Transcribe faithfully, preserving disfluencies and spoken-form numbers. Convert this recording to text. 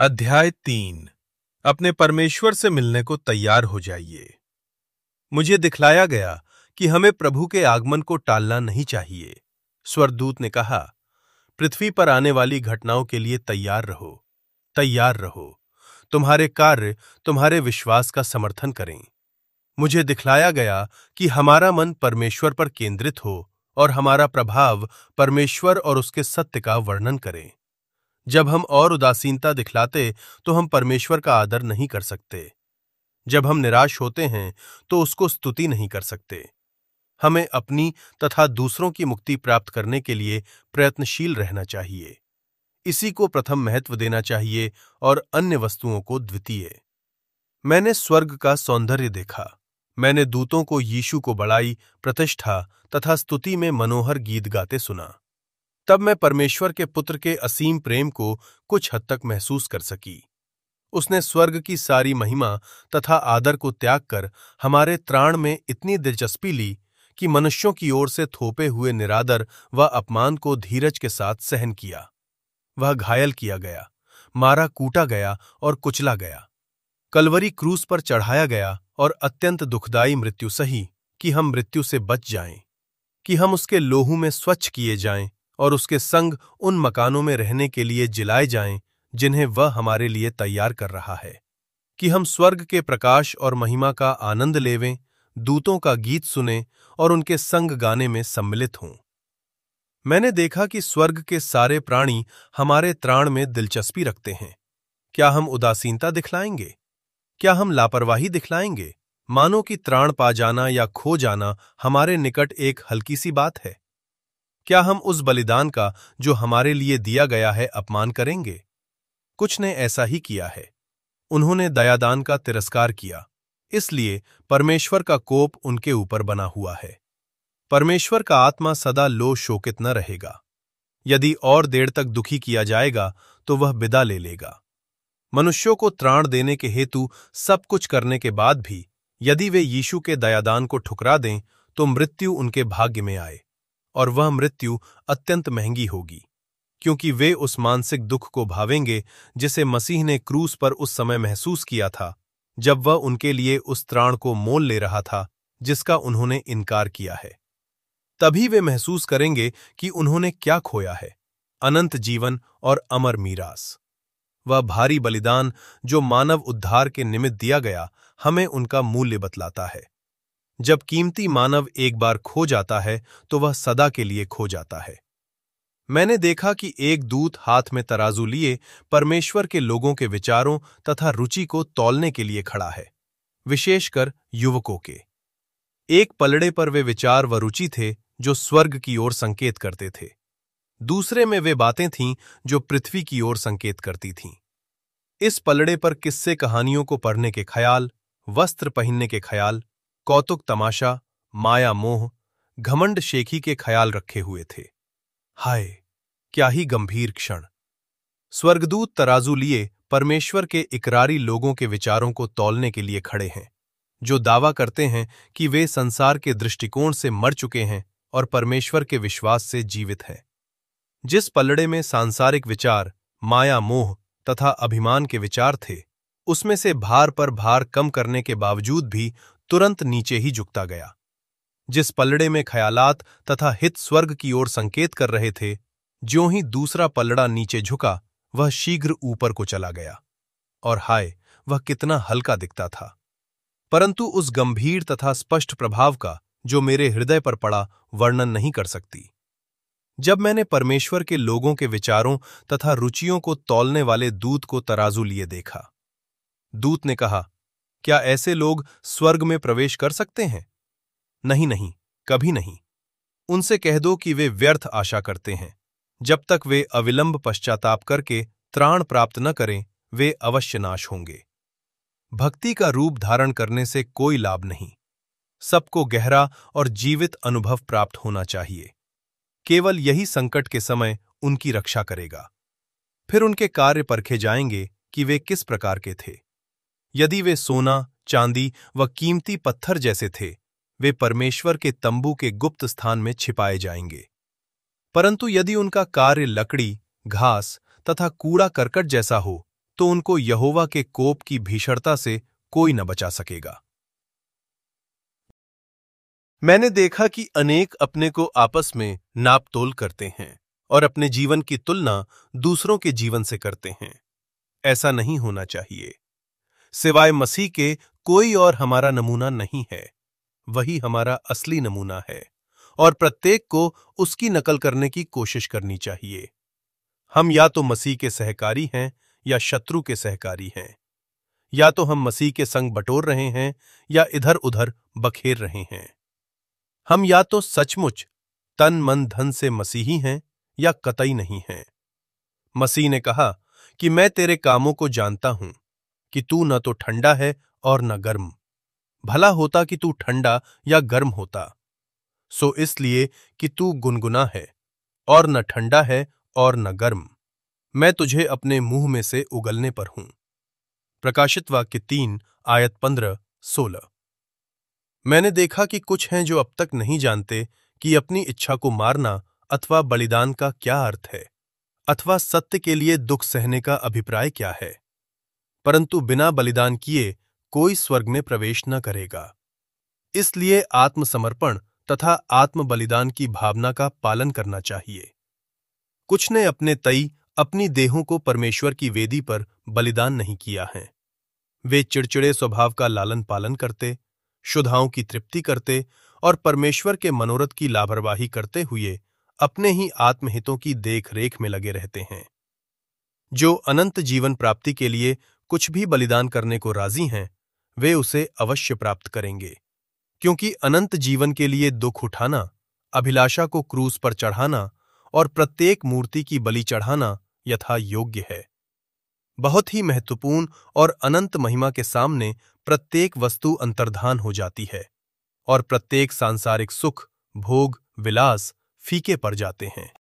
अध्याय तीन। अपने परमेश्वर से मिलने को तैयार हो जाइए। मुझे दिखलाया गया कि हमें प्रभु के आगमन को टालना नहीं चाहिए। स्वर्गदूत ने कहा, पृथ्वी पर आने वाली घटनाओं के लिए तैयार रहो, तैयार रहो। तुम्हारे कार्य तुम्हारे विश्वास का समर्थन करें। मुझे दिखलाया गया कि हमारा मन परमेश्वर पर केंद्रित हो और हमारा प्रभाव परमेश्वर और उसके सत्य का वर्णन करें। जब हम और उदासीनता दिखलाते तो हम परमेश्वर का आदर नहीं कर सकते। जब हम निराश होते हैं तो उसको स्तुति नहीं कर सकते। हमें अपनी तथा दूसरों की मुक्ति प्राप्त करने के लिए प्रयत्नशील रहना चाहिए। इसी को प्रथम महत्व देना चाहिए और अन्य वस्तुओं को द्वितीय। मैंने स्वर्ग का सौंदर्य देखा। मैंने दूतों को यीशु को बड़ाई, प्रतिष्ठा तथा स्तुति में मनोहर गीत गाते सुना। तब मैं परमेश्वर के पुत्र के असीम प्रेम को कुछ हद तक महसूस कर सकी। उसने स्वर्ग की सारी महिमा तथा आदर को त्याग कर हमारे त्राण में इतनी दिलचस्पी ली कि मनुष्यों की ओर से थोपे हुए निरादर व अपमान को धीरज के साथ सहन किया। वह घायल किया गया, मारा कूटा गया और कुचला गया। कलवरी क्रूस पर चढ़ाया गया और अत्यंत दुखदायी मृत्यु सही कि हम मृत्यु से बच जाएं, कि हम उसके लोहू में स्वच्छ किए जाएं और उसके संग उन मकानों में रहने के लिए जिलाए जाएं जिन्हें वह हमारे लिए तैयार कर रहा है, कि हम स्वर्ग के प्रकाश और महिमा का आनंद लेवें, दूतों का गीत सुनें और उनके संग गाने में सम्मिलित हों। मैंने देखा कि स्वर्ग के सारे प्राणी हमारे त्राण में दिलचस्पी रखते हैं। क्या हम उदासीनता दिखलाएंगे? क्या हम लापरवाही दिखलाएंगे, मानो कि त्राण पा जाना या खो जाना हमारे निकट एक हल्की सी बात है? क्या हम उस बलिदान का जो हमारे लिए दिया गया है अपमान करेंगे? कुछ ने ऐसा ही किया है। उन्होंने दयादान का तिरस्कार किया, इसलिए परमेश्वर का कोप उनके ऊपर बना हुआ है। परमेश्वर का आत्मा सदा लो शोकित न रहेगा। यदि और देर तक दुखी किया जाएगा तो वह विदा ले लेगा। मनुष्यों को त्राण देने के हेतु सब कुछ करने के बाद भी यदि वे यीशु के दयादान को ठुकरा दें तो मृत्यु उनके भाग्य में आए, और वह मृत्यु अत्यंत महंगी होगी, क्योंकि वे उस मानसिक दुख को भावेंगे जिसे मसीह ने क्रूस पर उस समय महसूस किया था जब वह उनके लिए उस त्राण को मोल ले रहा था जिसका उन्होंने इनकार किया है। तभी वे महसूस करेंगे कि उन्होंने क्या खोया है, अनंत जीवन और अमर मीरास। वह भारी बलिदान जो मानव उद्धार के निमित्त दिया गया हमें उनका मूल्य बतलाता है। जब कीमती मानव एक बार खो जाता है तो वह सदा के लिए खो जाता है। मैंने देखा कि एक दूत हाथ में तराजू लिए परमेश्वर के लोगों के विचारों तथा रुचि को तौलने के लिए खड़ा है, विशेषकर युवकों के। एक पलड़े पर वे विचार व रुचि थे जो स्वर्ग की ओर संकेत करते थे, दूसरे में वे बातें थीं जो पृथ्वी की ओर संकेत करती थीं। इस पलड़े पर किस्से कहानियों को पढ़ने के ख्याल, वस्त्र पहनने के ख्याल, कौतुक तमाशा, माया मोह, घमंड शेखी के ख्याल रखे हुए थे। हाय, क्या ही गंभीर क्षण! स्वर्गदूत तराजू लिए परमेश्वर के इकरारी लोगों के विचारों को तौलने के लिए खड़े हैं, जो दावा करते हैं कि वे संसार के दृष्टिकोण से मर चुके हैं और परमेश्वर के विश्वास से जीवित हैं। जिस पलड़े में सांसारिक विचार, माया मोह तथा अभिमान के विचार थे, उसमें से भार पर भार कम करने के बावजूद भी तुरंत नीचे ही झुकता गया। जिस पलड़े में ख्यालात तथा हित स्वर्ग की ओर संकेत कर रहे थे, ज्यों ही दूसरा पलड़ा नीचे झुका वह शीघ्र ऊपर को चला गया। और हाय, वह कितना हल्का दिखता था! परंतु उस गंभीर तथा स्पष्ट प्रभाव का जो मेरे हृदय पर पड़ा वर्णन नहीं कर सकती। जब मैंने परमेश्वर के लोगों के विचारों तथा रुचियों को तौलने वाले दूत को तराजू लिए देखा, दूत ने कहा, क्या ऐसे लोग स्वर्ग में प्रवेश कर सकते हैं? नहीं नहीं, कभी नहीं। उनसे कह दो कि वे व्यर्थ आशा करते हैं। जब तक वे अविलंब पश्चाताप करके त्राण प्राप्त न करें, वे अवश्य नाश होंगे। भक्ति का रूप धारण करने से कोई लाभ नहीं। सबको गहरा और जीवित अनुभव प्राप्त होना चाहिए। केवल यही संकट के समय उनकी रक्षा करेगा। फिर उनके कार्य परखे जाएंगे कि वे किस प्रकार के थे। यदि वे सोना, चांदी व कीमती पत्थर जैसे थे, वे परमेश्वर के तंबू के गुप्त स्थान में छिपाए जाएंगे। परंतु यदि उनका कार्य लकड़ी, घास तथा कूड़ा करकट जैसा हो, तो उनको यहोवा के कोप की भीषणता से कोई न बचा सकेगा। मैंने देखा कि अनेक अपने को आपस में नापतोल करते हैं और अपने जीवन की तुलना दूसरों के जीवन से करते हैं। ऐसा नहीं होना चाहिए। सिवाय मसीह के कोई और हमारा नमूना नहीं है। वही हमारा असली नमूना है और प्रत्येक को उसकी नकल करने की कोशिश करनी चाहिए। हम या तो मसीह के सहकारी हैं या शत्रु के सहकारी हैं। या तो हम मसीह के संग बटोर रहे हैं या इधर उधर बखेर रहे हैं। हम या तो सचमुच तन मन धन से मसीही हैं या कतई नहीं हैं। मसीह ने कहा कि मैं तेरे कामों को जानता हूं कि तू न तो ठंडा है और न गर्म। भला होता कि तू ठंडा या गर्म होता। सो इसलिए कि तू गुनगुना है और न ठंडा है और न गर्म, मैं तुझे अपने मुंह में से उगलने पर हूं। प्रकाशित वाक्य तीन आयत पंद्रह सोलह। मैंने देखा कि कुछ हैं जो अब तक नहीं जानते कि अपनी इच्छा को मारना अथवा बलिदान का क्या अर्थ है, अथवा सत्य के लिए दुख सहने का अभिप्राय क्या है। परंतु बिना बलिदान किए कोई स्वर्ग में प्रवेश न करेगा। इसलिए आत्मसमर्पण तथा आत्म बलिदान की भावना का पालन करना चाहिए। कुछ ने अपने तई अपनी देहों को परमेश्वर की वेदी पर बलिदान नहीं किया है। वे चिड़चिड़े स्वभाव का लालन पालन करते, शुद्धाओं की तृप्ति करते और परमेश्वर के मनोरथ की लापरवाही करते हुए अपने ही आत्महितों की देख रेख में लगे रहते हैं। जो अनंत जीवन प्राप्ति के लिए कुछ भी बलिदान करने को राजी हैं, वे उसे अवश्य प्राप्त करेंगे, क्योंकि अनंत जीवन के लिए दुख उठाना, अभिलाषा को क्रूस पर चढ़ाना और प्रत्येक मूर्ति की बलि चढ़ाना यथा योग्य है। बहुत ही महत्वपूर्ण और अनंत महिमा के सामने प्रत्येक वस्तु अंतर्धान हो जाती है और प्रत्येक सांसारिक सुख, भोग, विलास फीके पड़ जाते हैं।